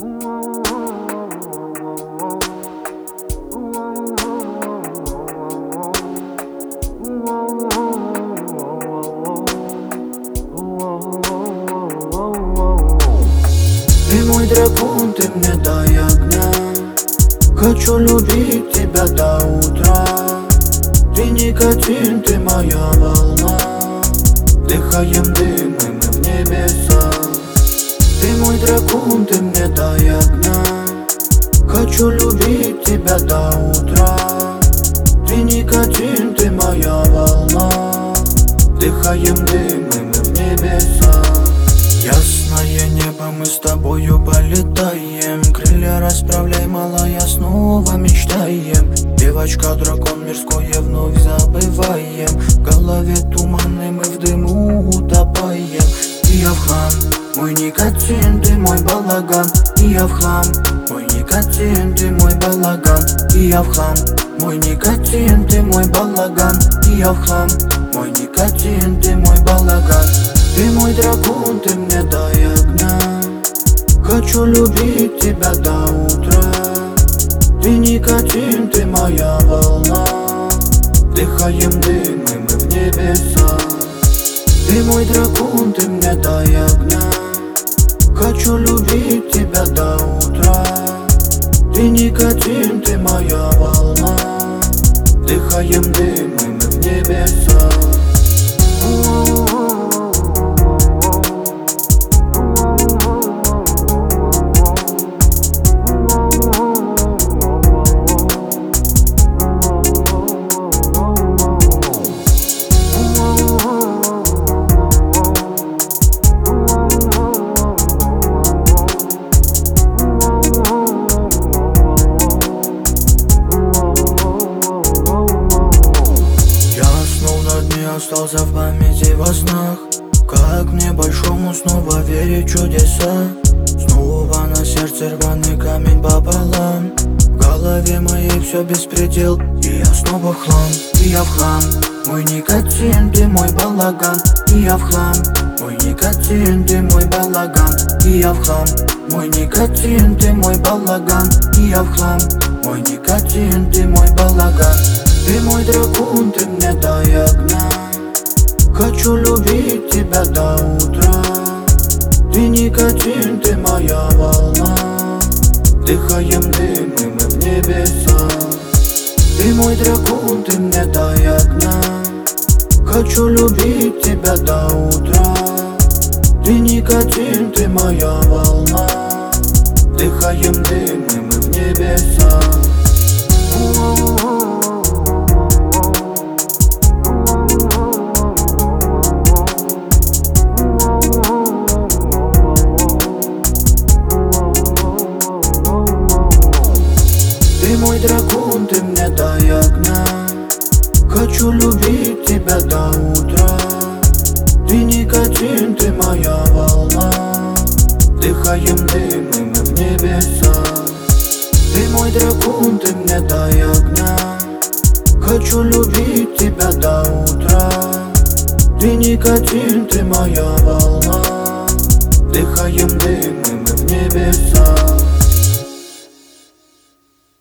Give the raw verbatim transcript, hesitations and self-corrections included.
Ты мой дракон, ты мне дай огня. Хочу любить тебя до утра. Ты никотин, ты моя волна. Дыхаем дым, и мы в небеса. Ты мой дракон, ты мне дай огня. Хочу любить тебя до утра. Ты никотин, ты моя волна. Дыхаем дым, и мы в небеса. Ясное небо, мы с тобою полетаем. Крылья расправляй, малая, снова мечтаем. Девочка, дракон, мирское вновь забываем. В голове туманы, мы в дыму утопаем. И я в хлам, мой никотин, ты мой балаган. И я в хлам, мой никотин, ты мой балаган. И я в хлам, мой никотин, ты мой балаган. И я в хлам, мой никотин, ты мой балаган. Ты мой дракон, ты мне дай огня. Хочу любить тебя до утра. Ты никотин, ты моя волна. Дыхаем дым, и мы в небеса. Ты мой дракон, ты мне дай огня. Хочу любить тебя до утра. Ты никотин, ты моя волна. Дыхаем дым, и мы в небеса. Остался в памяти во снах. Как мне большому снова верить в чудеса. Снова на сердце рваный камень пополам. В голове моей все беспредел, и я снова в хлам. И я в хлам, мой никотин, ты мой балаган. И я в хлам, мой никотин, ты мой балаган. И я в хлам, мой никотин, ты мой балаган. И я в хлам, мой никотин, ты мой балаган. Ты мой дракон, ты мне дай огня. Хочу любить тебя до утра. Ты никотин, ты моя волна. Дыхаем дым, и мы в небеса. Ты мой дракон, ты мне дай огня. Хочу любить тебя до утра. Ты никотин, ты моя волна. Дыхаем дым, и мы в небеса. Ты мой дракон, ты мне дай огня. Хочу любить тебя до утра. Ты никотин, ты моя волна. Дыхаем дым, и мы в небеса. Ты мой дракон, ты мне дай огня. Хочу любить тебя до утра. Ты никотин, ты моя волна. Дыхаем дым, и мы в небеса.